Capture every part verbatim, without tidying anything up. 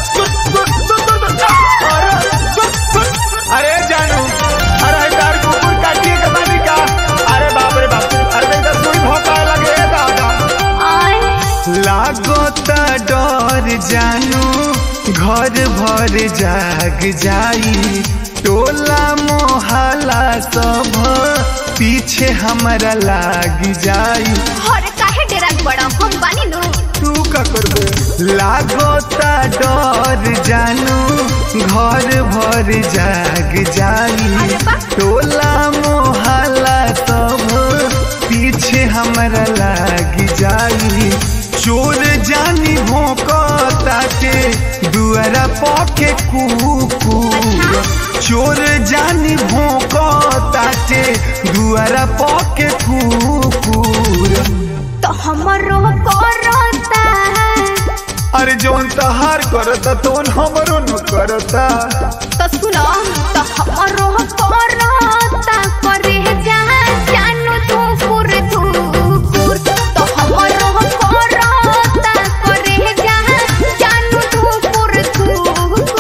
अरे जानू अरे तार कुकुर काटिए के बानी का। अरे बाप रे बाप, अरे तो सुई भौंका लगे दादा। लागो ता डर जानू घर भर जाग जाई, टोला मोहल्ला सब पीछे हमारा लाग जाई। अरे काहे डेरा बड़ा हम बानी नु। तू का करबे? लागो ता डर जानू घर भर जाग जाई, टोला मोहल्ला सब पीछे हमारा लाग जाई। चोर जानी भौंकता के दुआरा पके कुकुर, चोर जानी भौंकता के दुआरा पके कुकुर। तो हमरो करता अरे जोन तहार करता तोन हमरो न करता। तो सुनो तो हमरो करता करे जा जानू धुकुर धुकुर। तो हमरो करता करे जा जानू धुकुर धुकुर।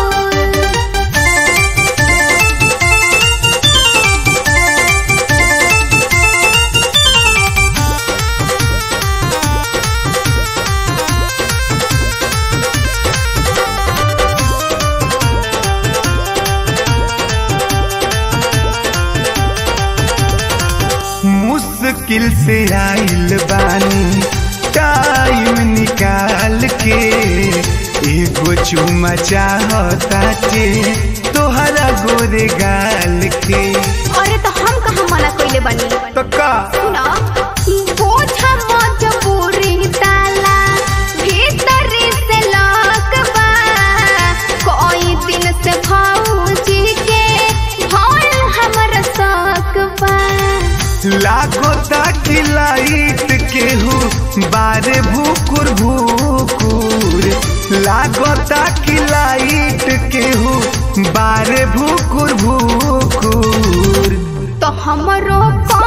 मुश्किल से आइल बानी टाइम निकाल के, एगो चुमा चाहताटे तोहरा गोरे गाल के। अरे तो हम कहाँ मना कइले बानी। तो का सुना बोझा मजबूरी ताला भीतर से लॉक बा, कोई दिन से भौजी के भौल हमर शौक बा। लागो ताकि लाइट केहू बारे भूकुर भूकुर, लागो ताकि लाइट केहू बारे भूकुर भूकुर। तो हमरो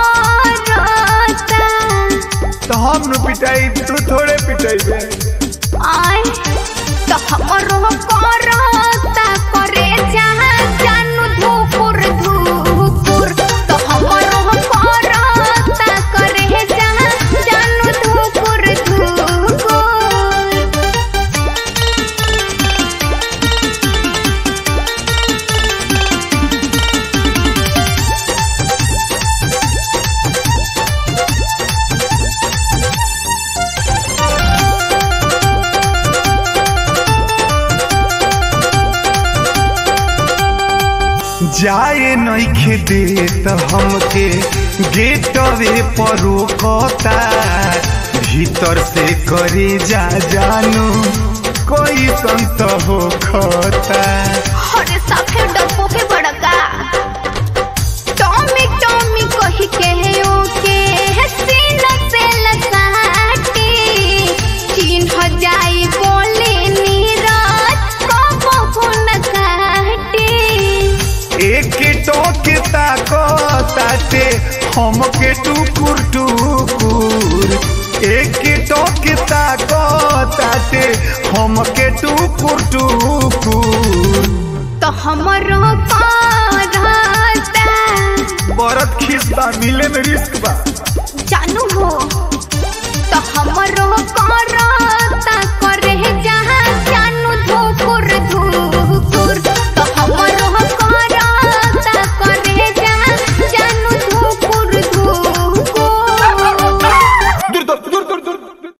करता तो हम न पिटाई तू थोड़े पिटाई। आय तो हमरो करता करे जा जानू धुकुर धुकुर। तो हमरो करता करे जा जानू धुकुर धुकुर। जाए नइखे देत हमके गेटवे पर रोकता, भीतर से करे जा जानू कोई संत हो खता। अरे साफे डब्बो के बड़का टॉमी टॉमी कही के ओके सीना से लसाटी, चिन्ह जाई बोले नीरज कबो गुन काटी। एक टोके ताकताटे हमके टुकुर टुकुर, एक टोके ताकताटे हमके टुकुर टुकुर। तो हमरो करता बरत खिस्ता मिले में रिस्क बा जानू हो।